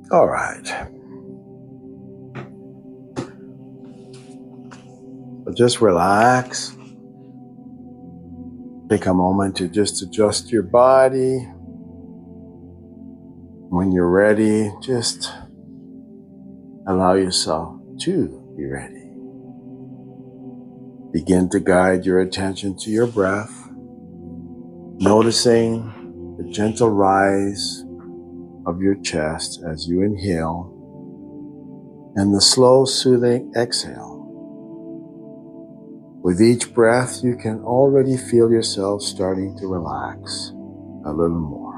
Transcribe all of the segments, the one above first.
All right. So just relax. Take a moment to just adjust your body. When you're ready, just allow yourself to be ready. Begin to guide your attention to your breath, noticing the gentle rise of your chest as you inhale and the slow, soothing exhale. With each breath, you can already feel yourself starting to relax a little more.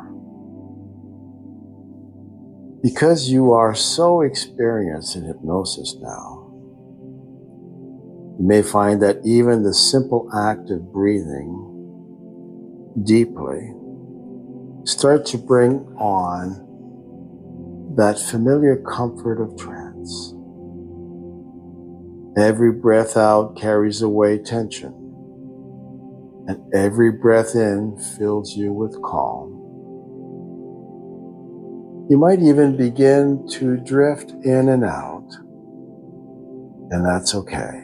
Because you are so experienced in hypnosis now, you may find that even the simple act of breathing deeply starts to bring on that familiar comfort of trance. Every breath out carries away tension, and every breath in fills you with calm. You might even begin to drift in and out, and that's okay.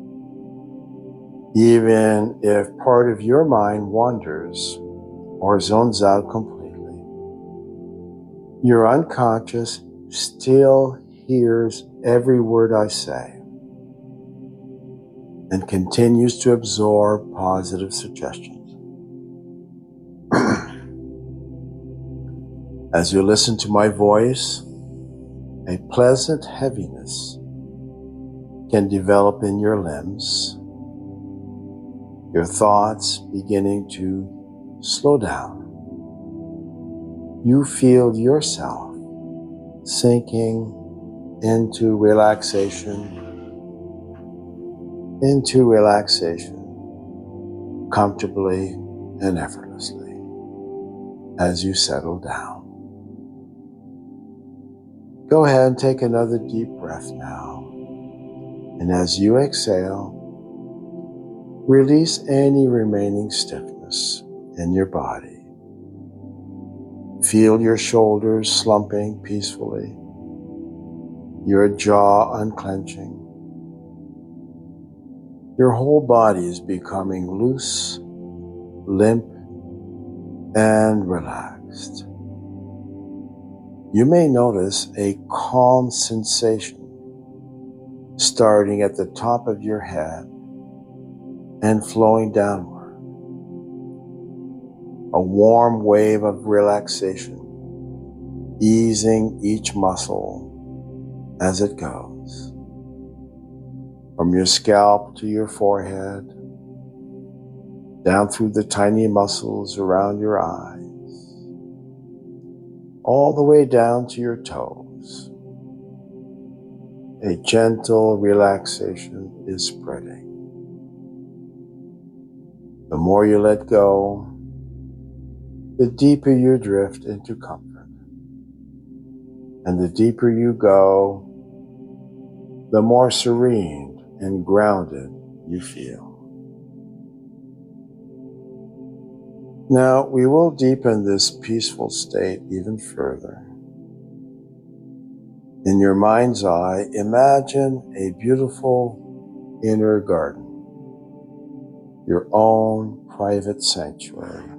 Even if part of your mind wanders or zones out completely, your unconscious still hears every word I say and continues to absorb positive suggestions. As you listen to my voice, a pleasant heaviness can develop in your limbs, your thoughts beginning to slow down. You feel yourself sinking into relaxation, comfortably and effortlessly as you settle down. Go ahead and take another deep breath now. And as you exhale, release any remaining stiffness in your body. Feel your shoulders slumping peacefully, your jaw unclenching. Your whole body is becoming loose, limp, and relaxed. You may notice a calm sensation starting at the top of your head and flowing downward. A warm wave of relaxation, easing each muscle as it goes. From your scalp to your forehead, down through the tiny muscles around your eyes, all the way down to your toes. A gentle relaxation is spreading. The more you let go, the deeper you drift into comfort. And the deeper you go, the more serene and grounded you feel. Now, we will deepen this peaceful state even further. In your mind's eye, imagine a beautiful inner garden, your own private sanctuary.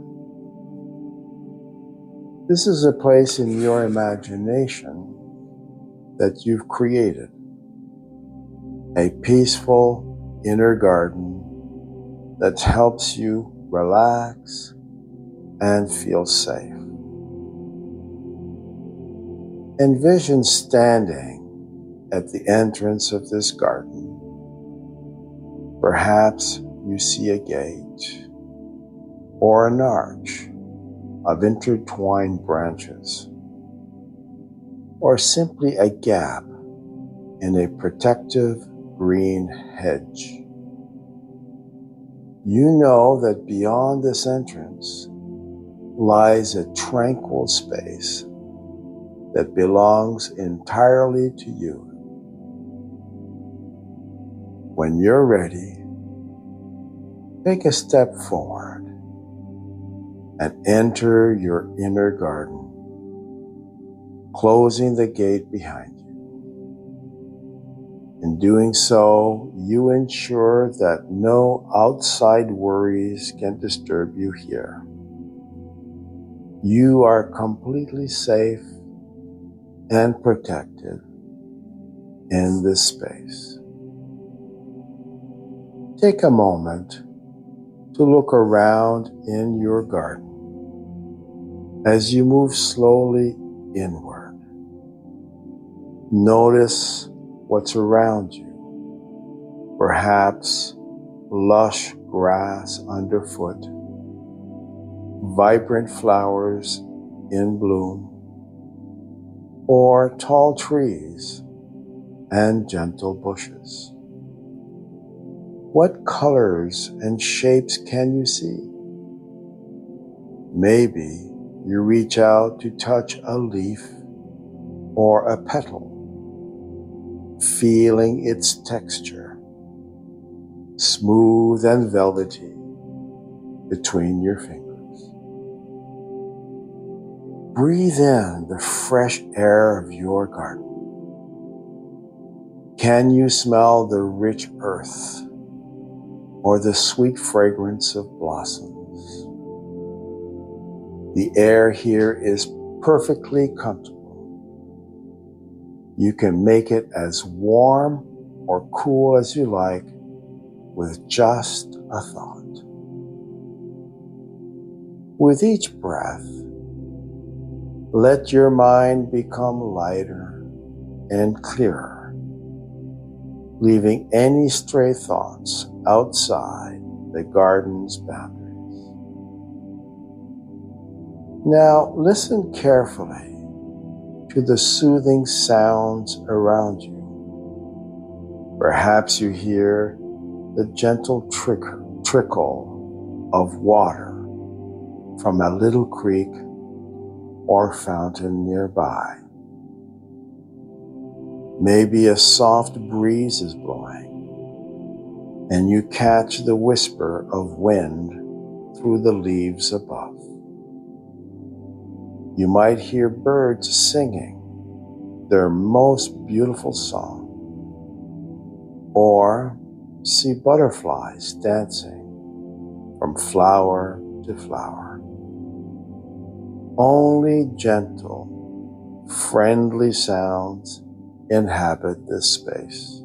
This is a place in your imagination that you've created, a peaceful inner garden that helps you relax and feel safe. Envision standing at the entrance of this garden. Perhaps you see a gate or an arch of intertwined branches, or simply a gap in a protective green hedge. You know that beyond this entrance lies a tranquil space that belongs entirely to you. When you're ready, take a step forward and enter your inner garden. closing the gate behind you. In doing so, you ensure that no outside worries can disturb you here. You are completely safe and protected in this space. Take a moment to look around in your garden as you move slowly inward. Notice what's around you. Perhaps lush grass underfoot, vibrant flowers in bloom, or tall trees and gentle bushes. What colors and shapes can you see? Maybe you reach out to touch a leaf or a petal, feeling its texture, smooth and velvety between your fingers. Breathe in the fresh air of your garden. Can you smell the rich earth or the sweet fragrance of blossoms? The air here is perfectly comfortable. You can make it as warm or cool as you like with just a thought. With each breath, let your mind become lighter and clearer, leaving any stray thoughts outside the garden's boundaries. Now listen carefully to the soothing sounds around you. Perhaps you hear the gentle trickle of water from a little creek or fountain nearby. Maybe a soft breeze is blowing, and you catch the whisper of wind through the leaves above. You might hear birds singing their most beautiful song, or see butterflies dancing from flower to flower. Only gentle, friendly sounds inhabit this space.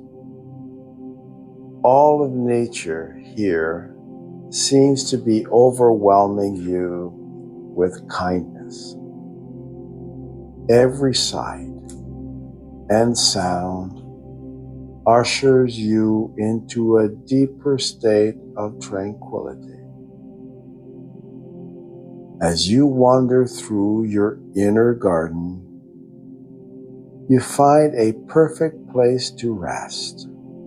All of nature here seems to be overwhelming you with kindness. Every sight and sound ushers you into a deeper state of tranquility. As you wander through your inner garden, you find a perfect place to rest.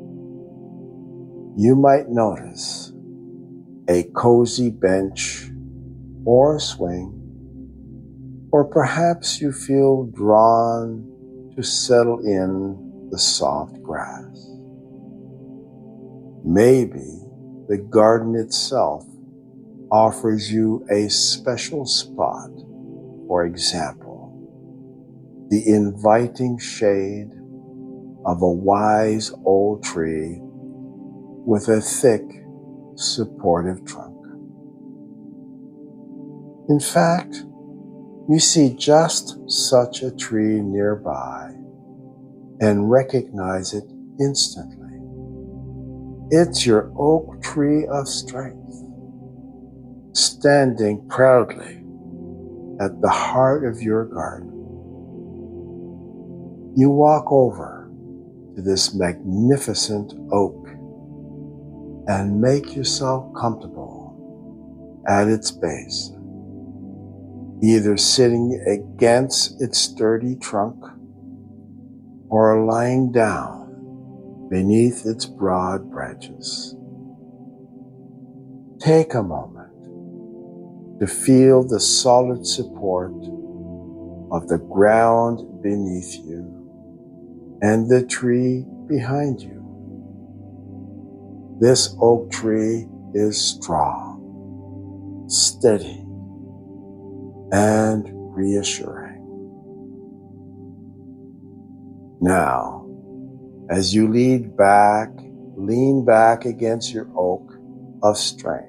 You might notice a cozy bench or swing, or perhaps you feel drawn to settle in the soft grass. Maybe the garden itself offers you a special spot. For example, the inviting shade of a wise old tree with a thick, supportive trunk. In fact, you see just such a tree nearby and recognize it instantly. It's your oak tree of strength, standing proudly at the heart of your garden. You walk over to this magnificent oak and make yourself comfortable at its base, either sitting against its sturdy trunk or lying down beneath its broad branches. Take a moment to feel the solid support of the ground beneath you and the tree behind you. This oak tree is strong, steady, and reassuring. Now, as you lean back against your oak of strength,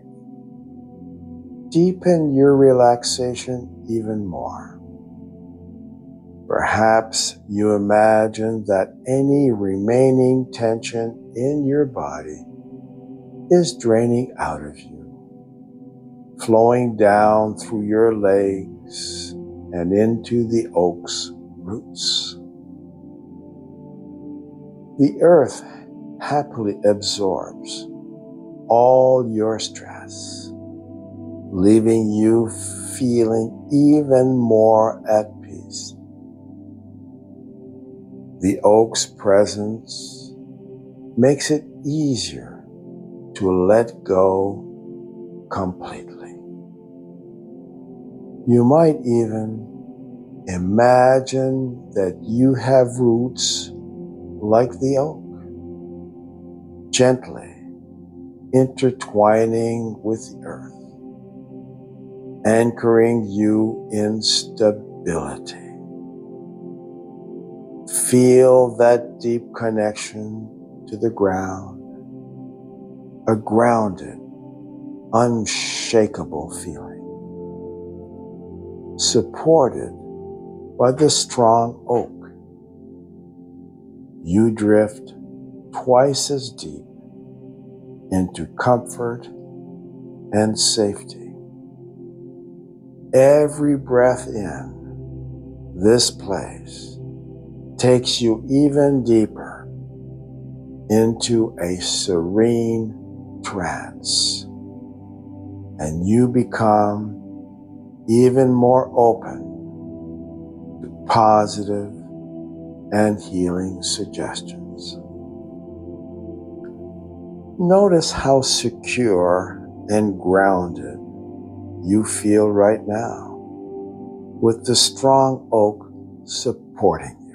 deepen your relaxation even more. Perhaps you imagine that any remaining tension in your body is draining out of you, flowing down through your legs and into the oak's roots. The earth happily absorbs all your stress, leaving you feeling even more at peace. The oak's presence makes it easier to let go completely. You might even imagine that you have roots like the oak, gently intertwining with the earth, anchoring you in stability. Feel that deep connection to the ground, a grounded, unshakable feeling, supported by the strong oak. You drift twice as deep into comfort and safety. Every breath in this place takes you even deeper into a serene trance, and you become even more open to positive and healing suggestions. Notice how secure and grounded you feel right now, with the strong oak supporting you.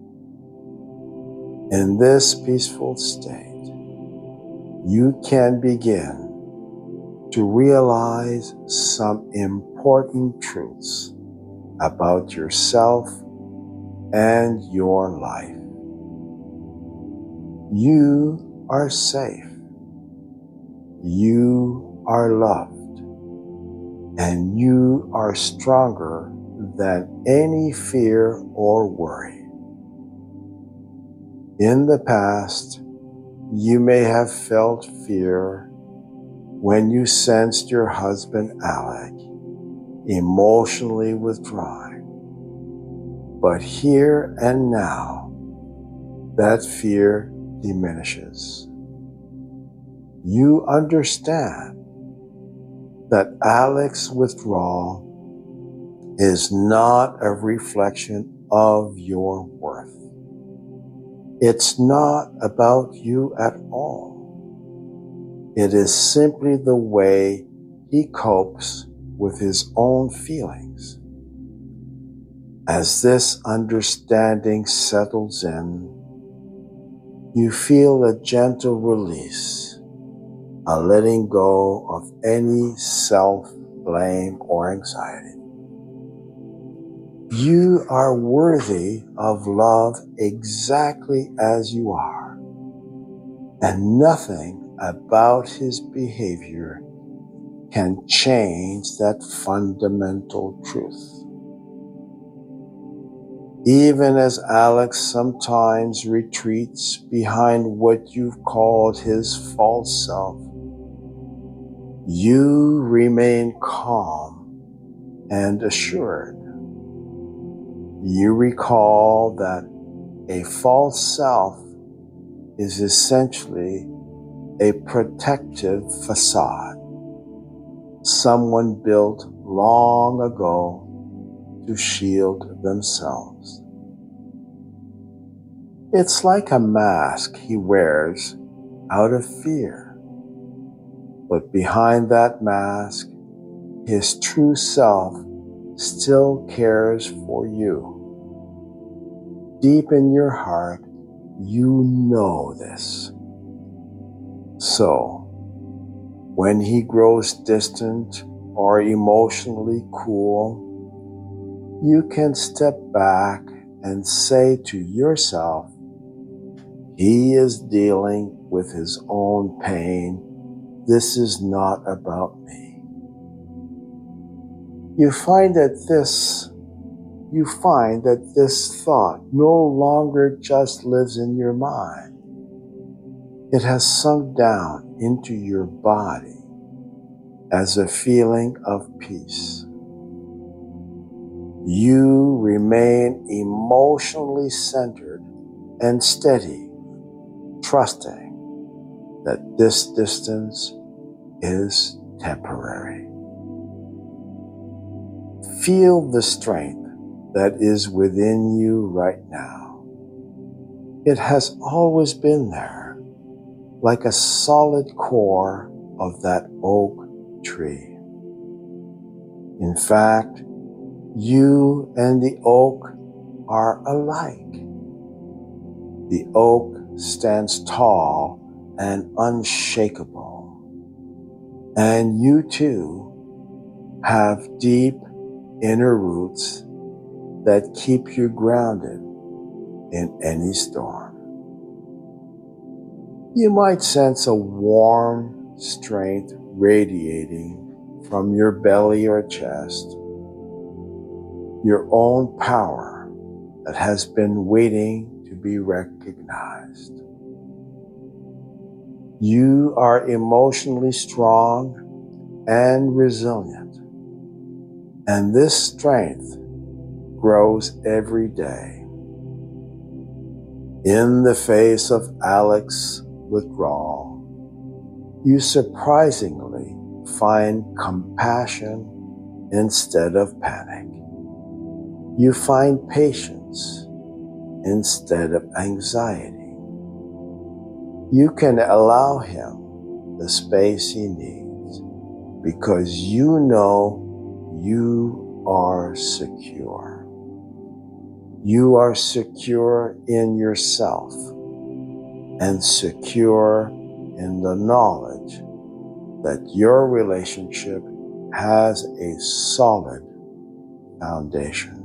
In this peaceful state, you can begin to realize some important truths about yourself and your life. You are safe. You are loved. And you are stronger than any fear or worry. In the past, you may have felt fear when you sensed your husband Alec emotionally withdrawing. But here and now, that fear diminishes. You understand that Alec's withdrawal is not a reflection of your worth. It's not about you at all. It is simply the way he copes with his own feelings. As this understanding settles in, you feel a gentle release, a letting go of any self-blame or anxiety. You are worthy of love exactly as you are, and nothing about his behavior can change that fundamental truth. Even as Alex sometimes retreats behind what you've called his false self, you remain calm and assured. You recall that a false self is essentially a protective facade someone built long ago to shield themselves. It's like a mask he wears out of fear, but behind that mask, his true self still cares for you. Deep in your heart, you know this. So, when he grows distant or emotionally cool, you can step back and say to yourself He is dealing with his own pain. This is not about me. You find that this thought no longer just lives in your mind. It has sunk down into your body as a feeling of peace. You remain emotionally centered and steady, trusting that this distance is temporary. Feel the strength that is within you right now. It has always been there, like a solid core of that oak tree. In fact, you and the oak are alike. The oak stands tall and unshakable, and you too have deep inner roots that keep you grounded in any storm. You might sense a warm strength radiating from your belly or chest, your own power that has been waiting to be recognized. You are emotionally strong and resilient, and this strength grows every day. In the face of Alex's withdrawal, you surprisingly find compassion instead of panic. You find patience instead of anxiety. You can allow him the space he needs because you know you are secure. You are secure in yourself and secure in the knowledge that your relationship has a solid foundation.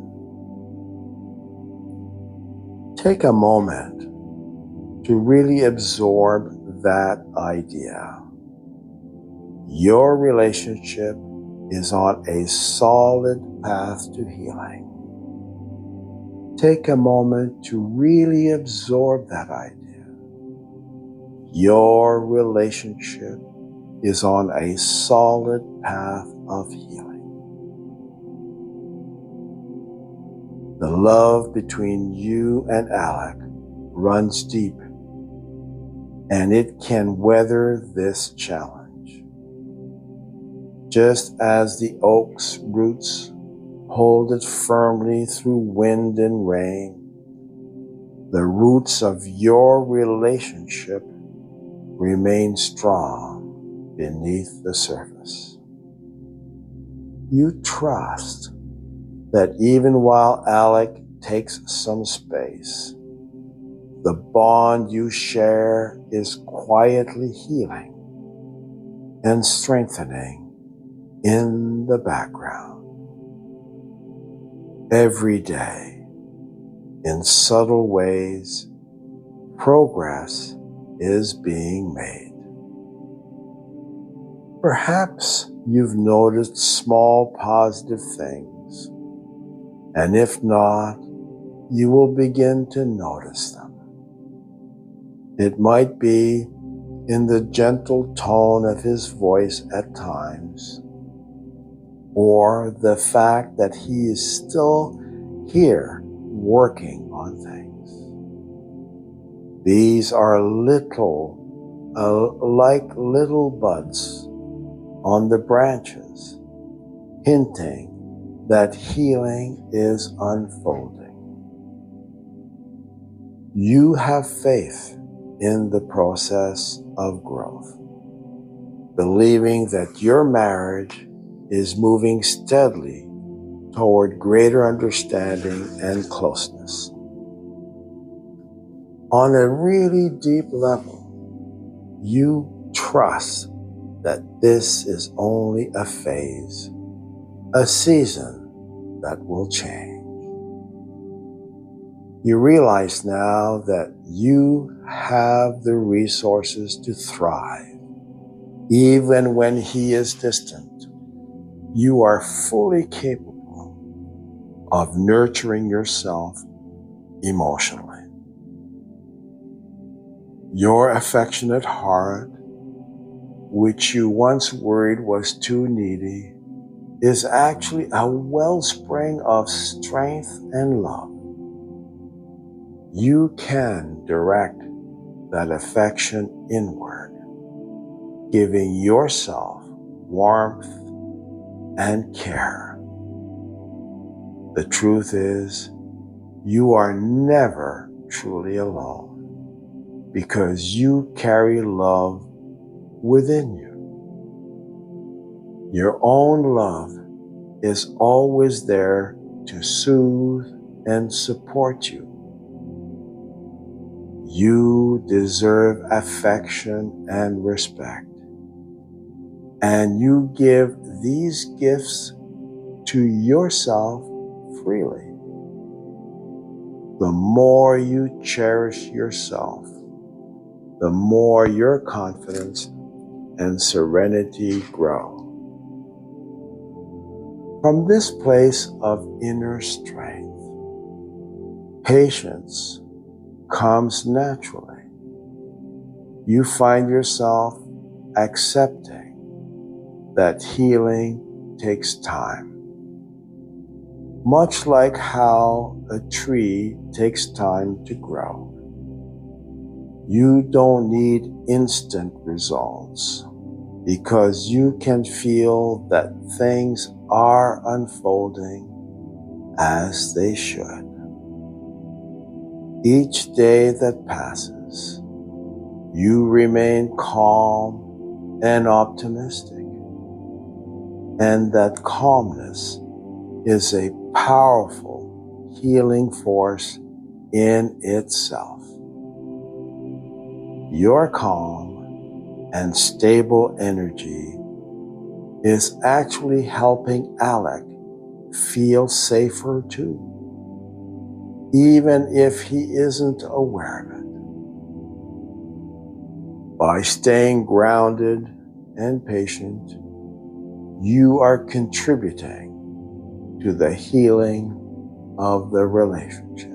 Take a moment to really absorb that idea. Your relationship is on a solid path to healing. Take a moment to really absorb that idea. Your relationship is on a solid path of healing. The love between you and Alec runs deep, and it can weather this challenge. Just as the oak's roots hold it firmly through wind and rain, the roots of your relationship remain strong beneath the surface. You trust that even while Alec takes some space, the bond you share is quietly healing and strengthening in the background. Every day, in subtle ways, progress is being made. Perhaps you've noticed small positive things, and if not, you will begin to notice them. It might be in the gentle tone of his voice at times, or the fact that he is still here working on things. These are like little buds on the branches, hinting that healing is unfolding. You have faith in the process of growth, believing that your marriage is moving steadily toward greater understanding and closeness. On a really deep level, you trust that this is only a phase, a season that will change. You realize now that you have the resources to thrive. Even when he is distant, you are fully capable of nurturing yourself emotionally. Your affectionate heart, which you once worried was too needy, is actually a wellspring of strength and love. You can direct that affection inward, giving yourself warmth and care. The truth is, you are never truly alone because you carry love within you. Your own love is always there to soothe and support you. You deserve affection and respect, and you give these gifts to yourself freely. The more you cherish yourself, the more your confidence and serenity grow. From this place of inner strength, patience comes naturally. You find yourself accepting that healing takes time. Much like how a tree takes time to grow. You don't need instant results because you can feel that things are unfolding as they should. Each day that passes, you remain calm and optimistic, and that calmness is a powerful healing force in itself. Your calm and stable energy is actually helping Alec feel safer too, even if he isn't aware of it. By staying grounded and patient, you are contributing to the healing of the relationship.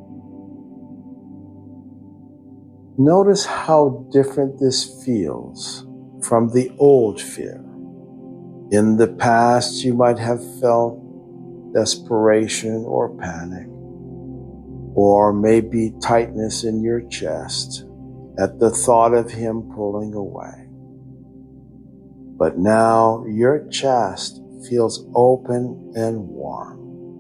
Notice how different this feels from the old fear. In the past, you might have felt desperation or panic, or maybe tightness in your chest at the thought of him pulling away. But now your chest feels open and warm.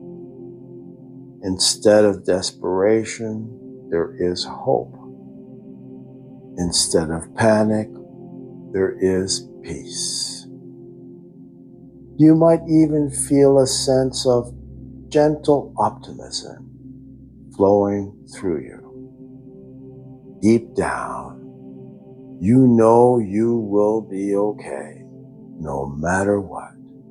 Instead of desperation, there is hope. Instead of panic, there is peace. You might even feel a sense of gentle optimism flowing through you. Deep down, you know you will be okay, no matter what.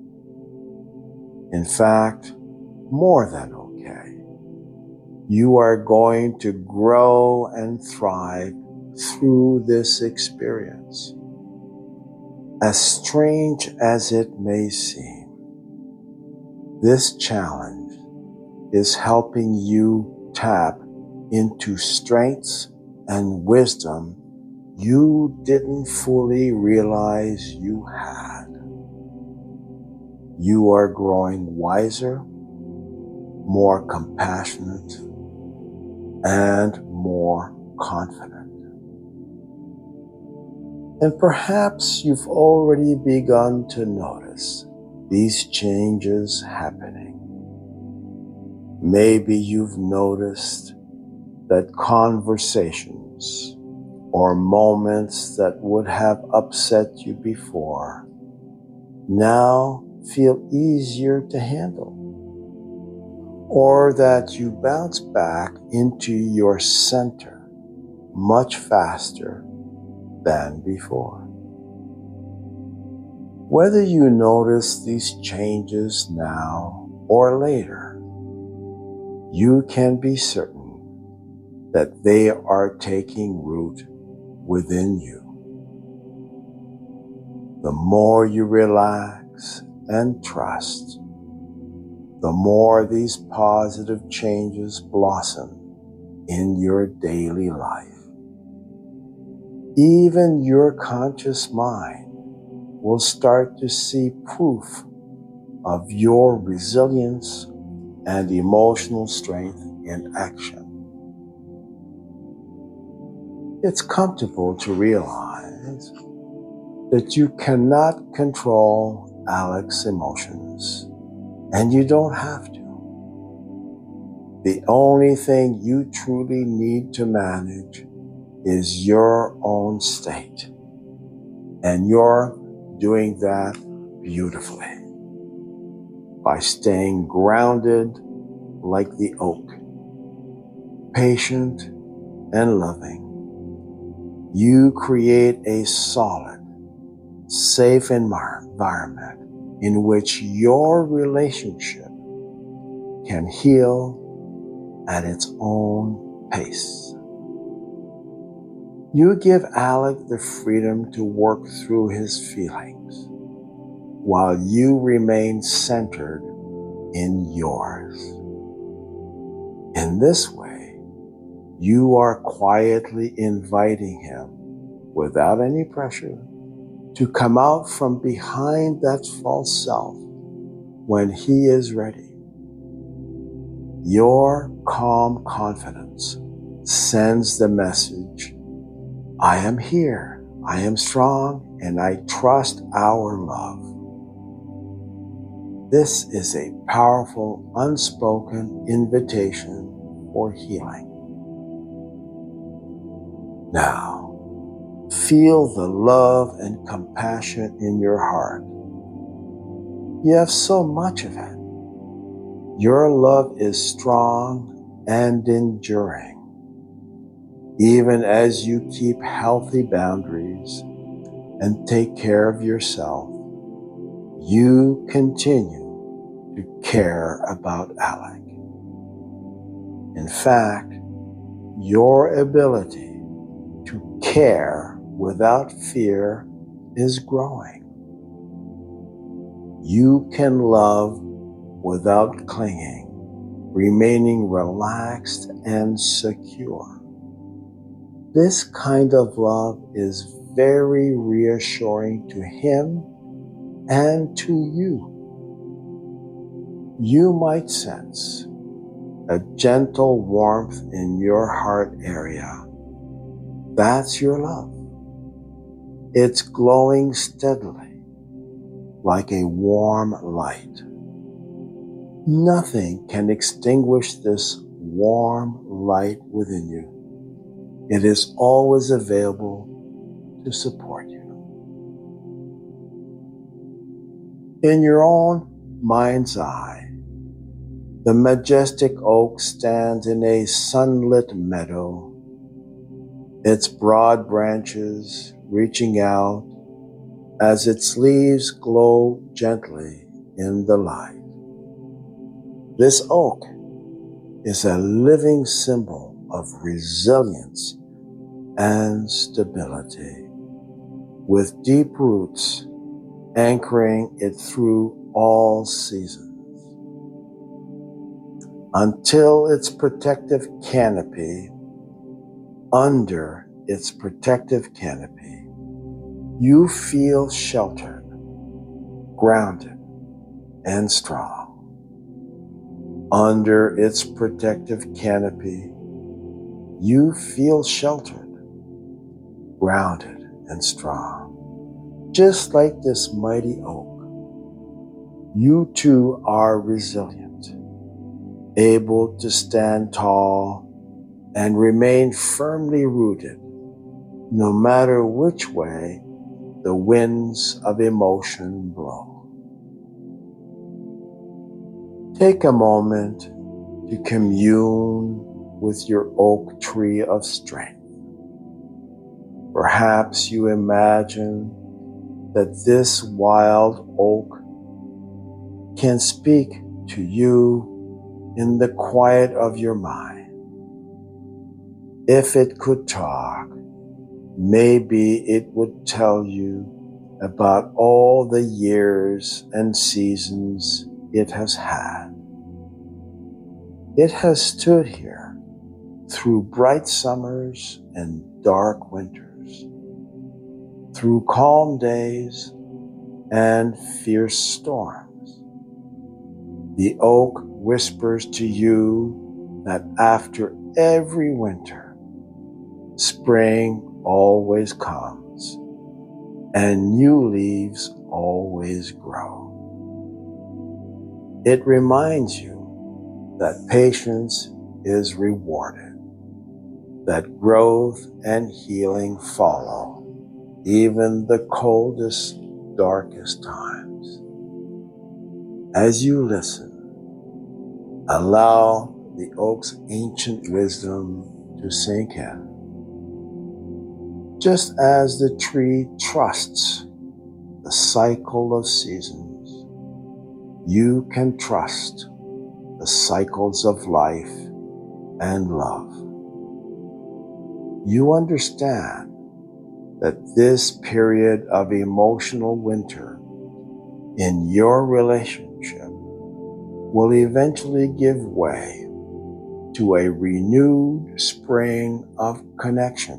In fact, more than okay. You are going to grow and thrive through this experience. As strange as it may seem, this challenge is helping you tap into strengths and wisdom you didn't fully realize you had. You are growing wiser, more compassionate, and more confident. And perhaps you've already begun to notice these changes happening. Maybe you've noticed that conversations or moments that would have upset you before now feel easier to handle, or that you bounce back into your center much faster than before. Whether you notice these changes now or later, you can be certain that they are taking root within you. The more you relax and trust, the more these positive changes blossom in your daily life. Even your conscious mind will start to see proof of your resilience and emotional strength in action. It's comfortable to realize that you cannot control Alex's emotions, and you don't have to. The only thing you truly need to manage is your own state, and you're doing that beautifully by staying grounded like the oak, patient and loving. You create a solid, safe environment in which your relationship can heal at its own pace. You give Alec the freedom to work through his feelings while you remain centered in yours. In this way, you are quietly inviting him, without any pressure, to come out from behind that false self when he is ready. Your calm confidence sends the message, I am here, I am strong, and I trust our love. This is a powerful, unspoken invitation for healing. Now, feel the love and compassion in your heart. You have so much of it. Your love is strong and enduring. Even as you keep healthy boundaries and take care of yourself, you continue to care about Alec. In fact, your ability to care without fear is growing. You can love without clinging, remaining relaxed and secure. This kind of love is very reassuring to him and to you. You might sense a gentle warmth in your heart area. That's your love. It's glowing steadily, like a warm light. Nothing can extinguish this warm light within you. It is always available to support you. In your own mind's eye, the majestic oak stands in a sunlit meadow, its broad branches reaching out as its leaves glow gently in the light. This oak is a living symbol of resilience and stability, with deep roots anchoring it through all seasons. Under its protective canopy, you feel sheltered, grounded, and strong. Under its protective canopy, you feel sheltered, grounded, and strong. Just like this mighty oak, you too are resilient, able to stand tall and remain firmly rooted, no matter which way the winds of emotion blow. Take a moment to commune with your oak tree of strength. Perhaps you imagine that this wild oak can speak to you in the quiet of your mind. If it could talk, maybe it would tell you about all the years and seasons it has had. It has stood here through bright summers and dark winters, through calm days and fierce storms. The oak whispers to you that after every winter, spring always comes and new leaves always grow. It reminds you that patience is rewarded, that growth and healing follow even the coldest, darkest times. As you listen, allow the oak's ancient wisdom to sink in. Just as the tree trusts the cycle of seasons, you can trust the cycles of life and love. You understand that this period of emotional winter in your relationship will eventually give way to a renewed spring of connection.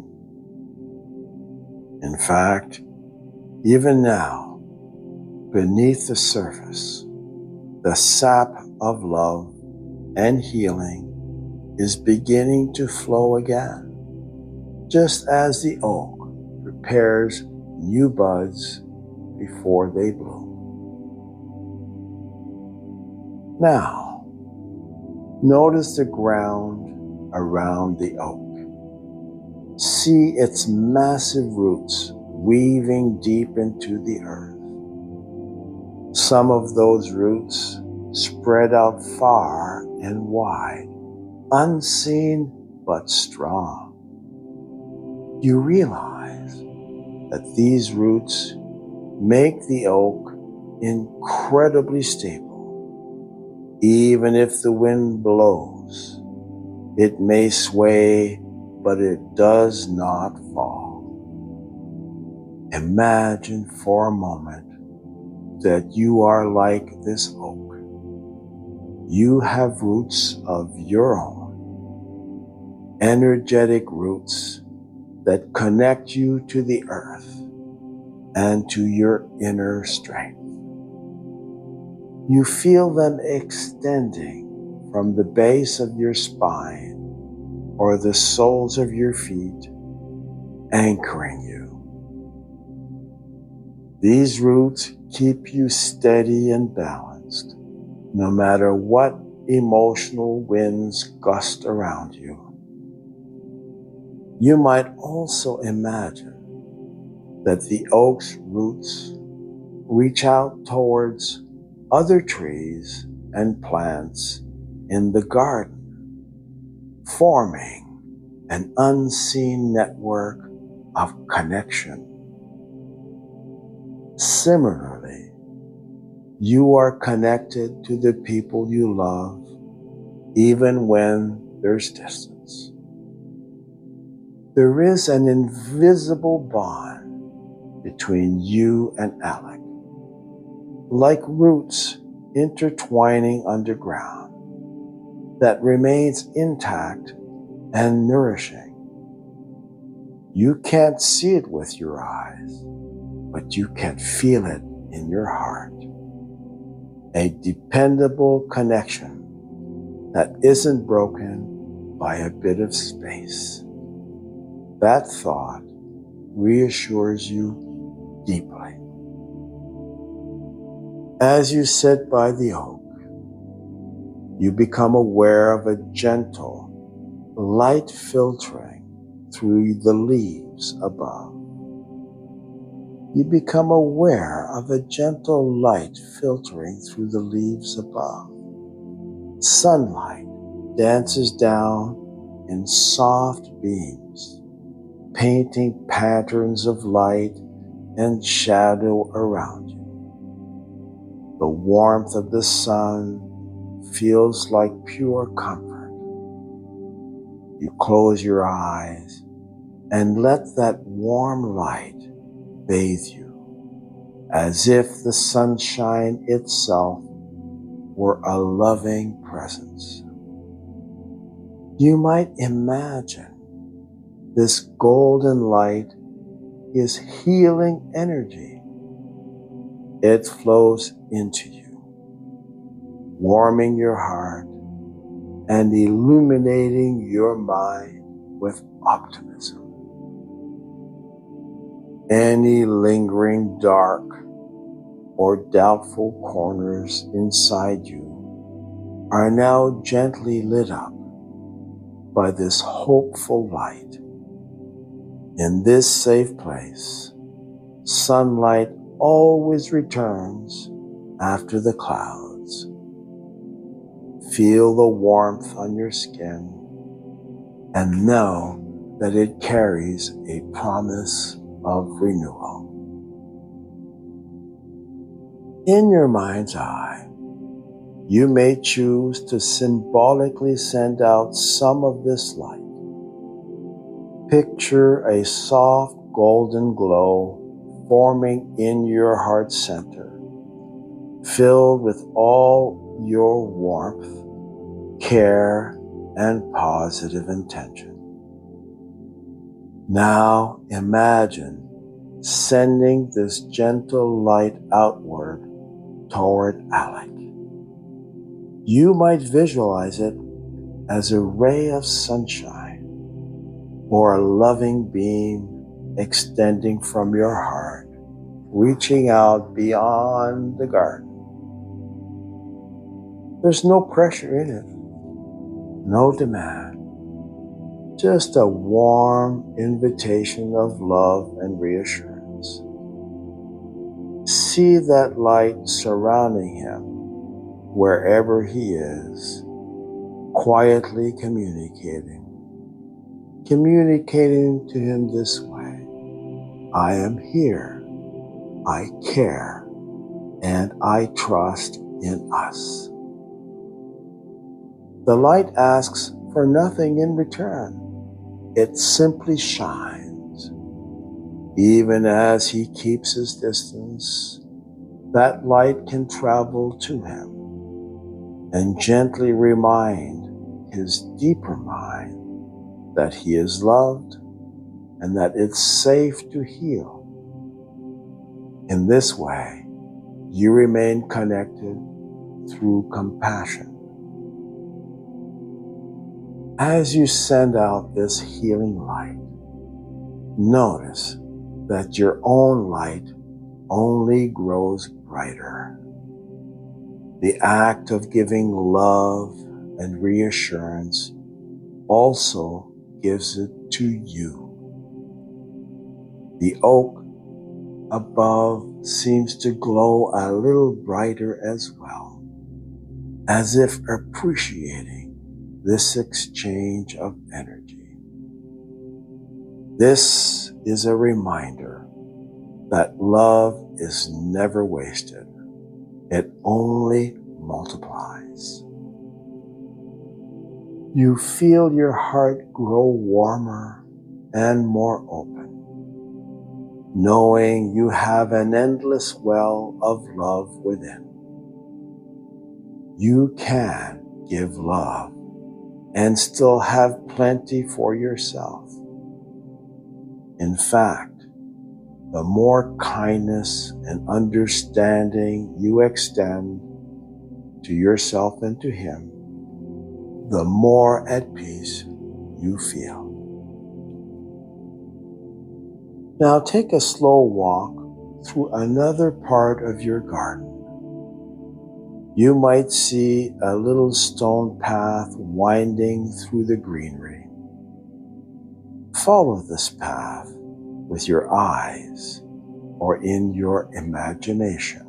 In fact, even now, beneath the surface, the sap of love and healing is beginning to flow again, just as the oak prepares new buds before they bloom. Now, notice the ground around the oak. See its massive roots weaving deep into the earth. Some of those roots spread out far and wide, unseen but strong. You realize that these roots make the oak incredibly stable. Even if the wind blows, it may sway, but it does not fall. Imagine for a moment that you are like this oak. You have roots of your own, energetic roots that connect you to the earth and to your inner strength. You feel them extending from the base of your spine or the soles of your feet, anchoring you. These roots keep you steady and balanced, no matter what emotional winds gust around you. You might also imagine that the oak's roots reach out towards other trees and plants in the garden, forming an unseen network of connection. Similarly, you are connected to the people you love, even when there's distance. There is an invisible bond between you and Alec, like roots intertwining underground, that remains intact and nourishing. You can't see it with your eyes, but you can feel it in your heart. A dependable connection that isn't broken by a bit of space. That thought reassures you deeply. As you sit by the oak, you become aware of a gentle light filtering through the leaves above. You become aware of a gentle light filtering through the leaves above. Sunlight dances down in soft beams, painting patterns of light and shadow around you. The warmth of the sun feels like pure comfort. You close your eyes and let that warm light bathe you as if the sunshine itself were a loving presence. You might imagine this golden light is healing energy. It flows into you, warming your heart and illuminating your mind with optimism. Any lingering dark or doubtful corners inside you are now gently lit up by this hopeful light. In this safe place, sunlight always returns after the clouds. Feel the warmth on your skin and know that it carries a promise of renewal. In your mind's eye, you may choose to symbolically send out some of this light. Picture a soft golden glow forming in your heart center, filled with all your warmth, care, and positive intention. Now imagine sending this gentle light outward toward Alec. You might visualize it as a ray of sunshine or a loving beam extending from your heart, reaching out beyond the garden. There's no pressure in it, no demand, just a warm invitation of love and reassurance. See that light surrounding him wherever he is, quietly communicating to him this way: I am here, I care, and I trust in us. The light asks for nothing in return. It simply shines. Even as he keeps his distance, that light can travel to him and gently remind his deeper mind that he is loved and that it's safe to heal. In this way, you remain connected through compassion. As you send out this healing light, notice that your own light only grows brighter. The act of giving love and reassurance also gives it to you. The oak above seems to glow a little brighter as well, as if appreciating this exchange of energy. This is a reminder that love is never wasted. It only multiplies. You feel your heart grow warmer and more open, knowing you have an endless well of love within. You can give love and still have plenty for yourself. In fact, the more kindness and understanding you extend to yourself and to him, the more at peace you feel. Now take a slow walk through another part of your garden. You might see a little stone path winding through the greenery. Follow this path with your eyes or in your imagination.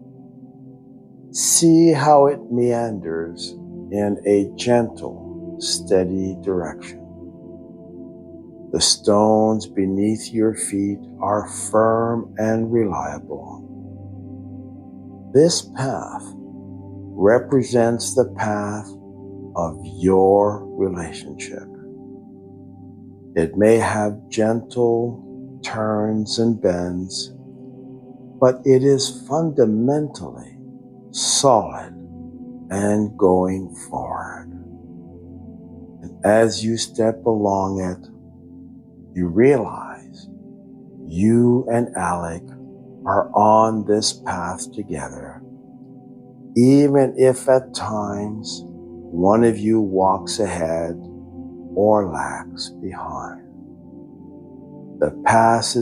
See how it meanders in a gentle, steady direction. The stones beneath your feet are firm and reliable. This path represents the path of your relationship. It may have gentle turns and bends, but it is fundamentally solid and going forward. And as you step along it, you realize you and Alec are on this path together, even if at times one of you walks ahead or lags behind. The path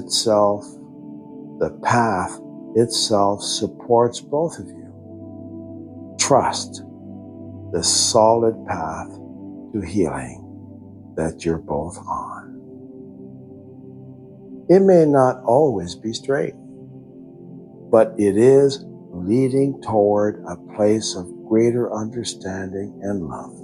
itself supports both of you. Trust the solid path to healing that you're both on. It may not always be straight, but it is leading toward a place of greater understanding and love.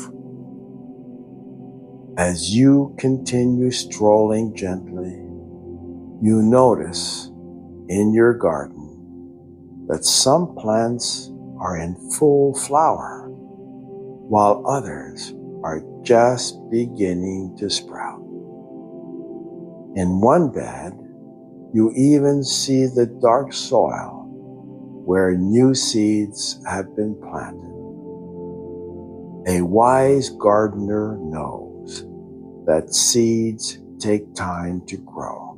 As you continue strolling gently, you notice in your garden that some plants are in full flower, while others are just beginning to sprout. In one bed, you even see the dark soil where new seeds have been planted. A wise gardener knows that seeds take time to grow.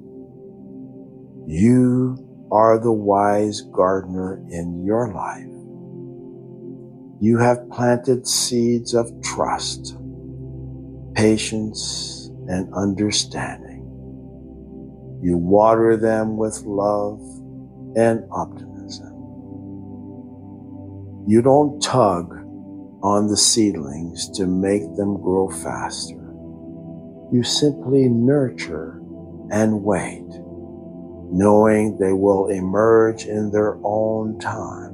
You are the wise gardener in your life. You have planted seeds of trust, patience, and understanding. You water them with love and optimism. You don't tug on the seedlings to make them grow faster. You simply nurture and wait, knowing they will emerge in their own time.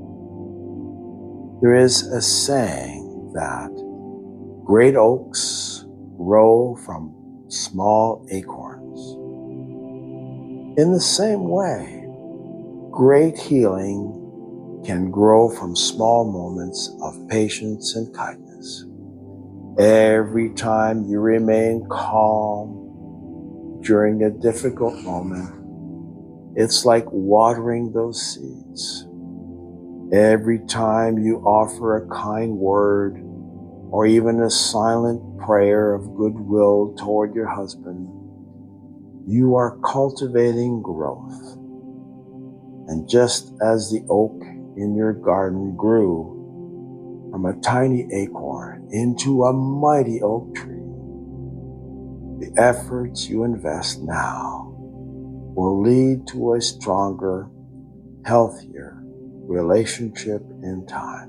There is a saying that great oaks grow from small acorns. In the same way, great healing can grow from small moments of patience and kindness. Every time you remain calm during a difficult moment, it's like watering those seeds. Every time you offer a kind word or even a silent prayer of goodwill toward your husband, you are cultivating growth. And just as the oak in your garden grew from a tiny acorn into a mighty oak tree, the efforts you invest now will lead to a stronger, healthier relationship in time.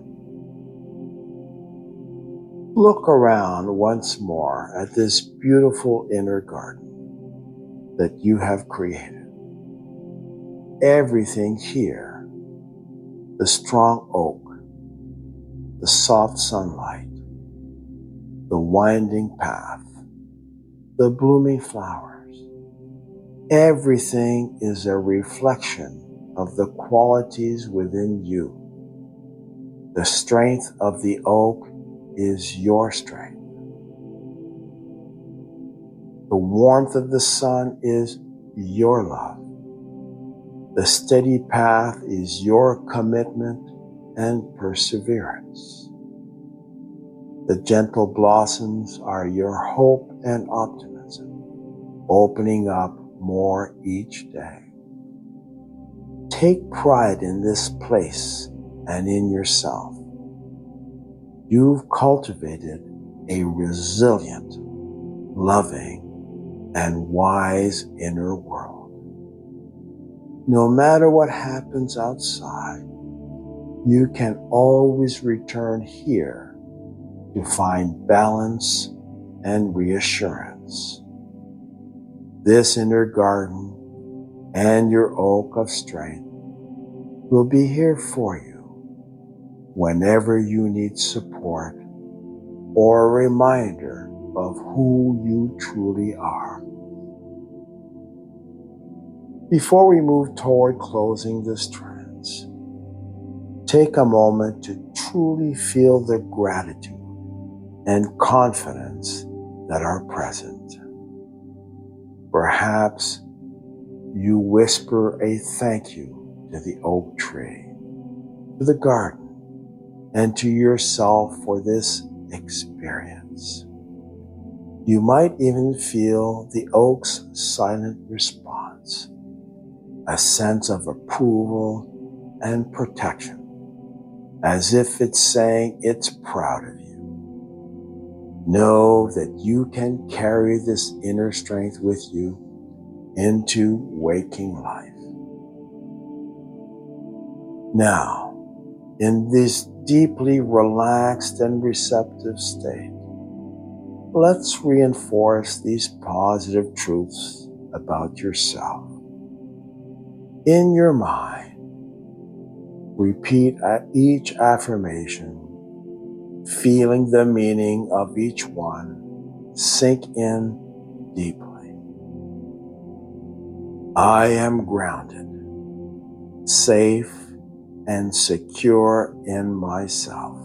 Look around once more at this beautiful inner garden that you have created. Everything here, the strong oak, the soft sunlight, the winding path, the blooming flowers, everything is a reflection of the qualities within you. The strength of the oak is your strength. The warmth of the sun is your love. The steady path is your commitment and perseverance. The gentle blossoms are your hope and optimism, opening up more each day. Take pride in this place and in yourself. You've cultivated a resilient, loving, and wise inner world. No matter what happens outside, you can always return here to find balance and reassurance. This inner garden and your oak of strength will be here for you whenever you need support or a reminder of who you truly are. Before we move toward closing this trance, take a moment to truly feel the gratitude and confidence that are present. Perhaps you whisper a thank you to the oak tree, to the garden, and to yourself for this experience. You might even feel the oak's silent response, a sense of approval and protection, as if it's saying it's proud of you. Know that you can carry this inner strength with you into waking life. Now, in this deeply relaxed and receptive state, let's reinforce these positive truths about yourself. In your mind, repeat at each affirmation, feeling the meaning of each one sink in deeply. I am grounded, safe, and secure in myself.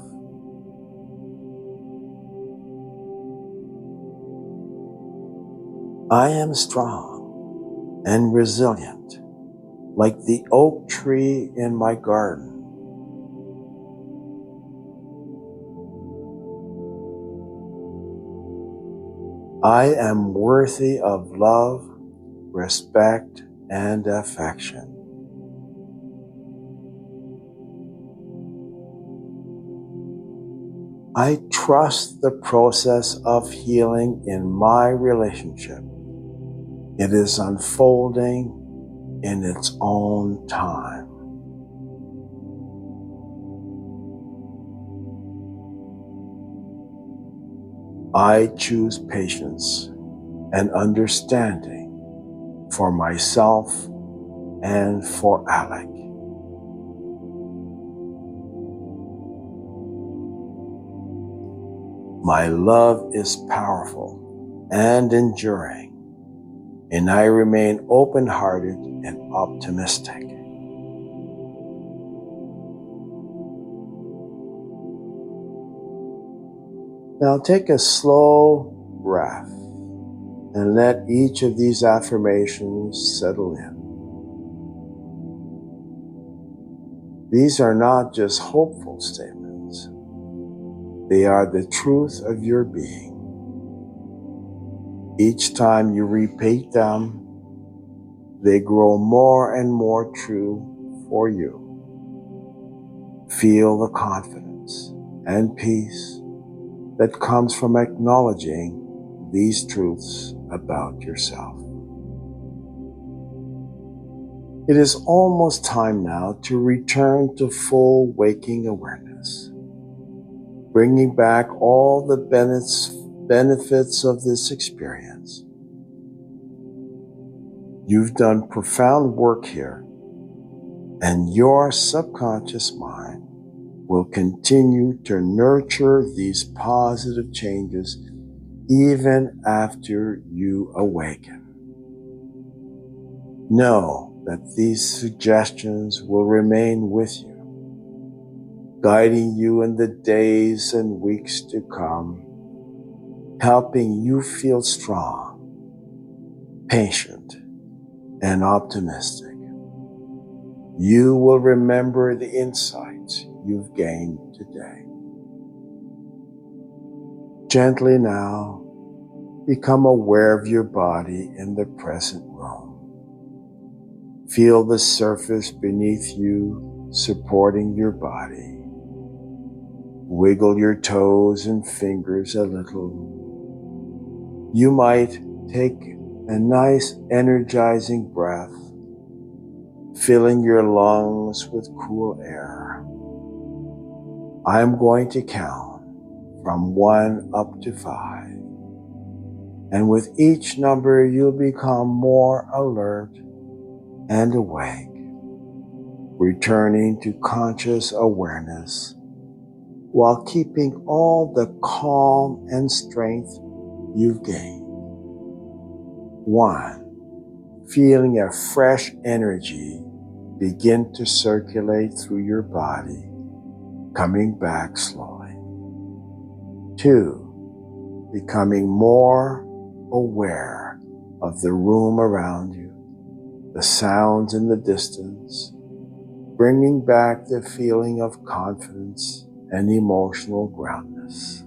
I am strong and resilient, like the oak tree in my garden. I am worthy of love, respect, and affection. I trust the process of healing in my relationship. It is unfolding in its own time. I choose patience and understanding for myself and for Alec. My love is powerful and enduring, and I remain open-hearted and optimistic. Now take a slow breath and let each of these affirmations settle in. These are not just hopeful statements. They are the truth of your being. Each time you repeat them, they grow more and more true for you. Feel the confidence and peace that comes from acknowledging these truths about yourself. It is almost time now to return to full waking awareness, bringing back all the benefits of this experience. You've done profound work here, and your subconscious mind will continue to nurture these positive changes even after you awaken. Know that these suggestions will remain with you, guiding you in the days and weeks to come, helping you feel strong, patient, and optimistic. You will remember the insights you've gained today. Gently now, become aware of your body in the present room. Feel the surface beneath you supporting your body. Wiggle your toes and fingers a little. You might take a nice energizing breath, filling your lungs with cool air. I am going to count from 1 up to 5. And with each number, you'll become more alert and awake, returning to conscious awareness while keeping all the calm and strength you've gained. 1, feeling a fresh energy begin to circulate through your body, coming back slowly. 2, becoming more aware of the room around you, the sounds in the distance, bringing back the feeling of confidence and emotional groundness.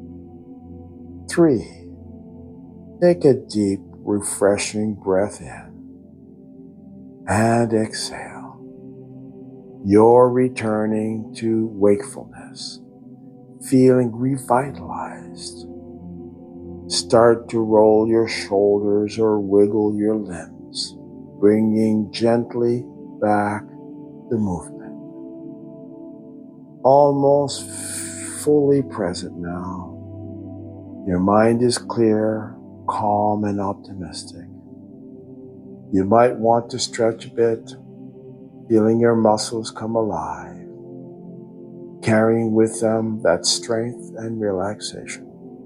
3. Take a deep, refreshing breath in and exhale. You're returning to wakefulness, feeling revitalized. Start to roll your shoulders or wiggle your limbs, bringing gently back the movement. Almost fully present now. Your mind is clear, calm, and optimistic. You might want to stretch a bit, feeling your muscles come alive, carrying with them that strength and relaxation.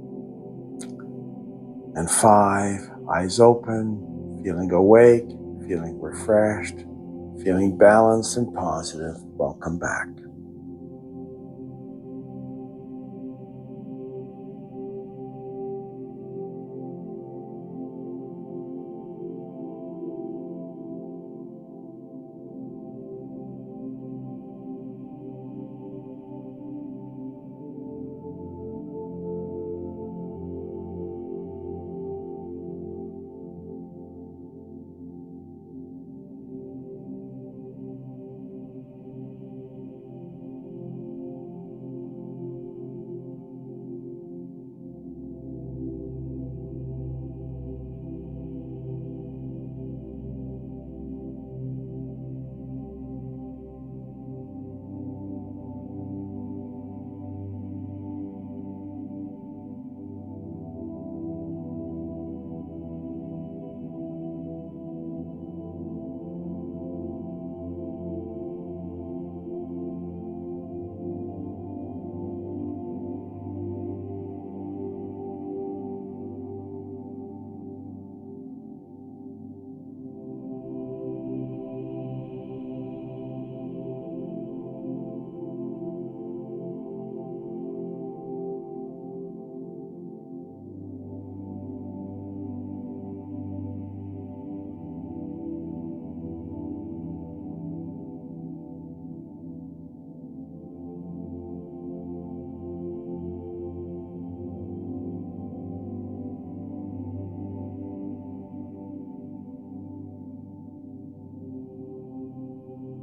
And 5, eyes open, feeling awake, feeling refreshed, feeling balanced and positive. Welcome back.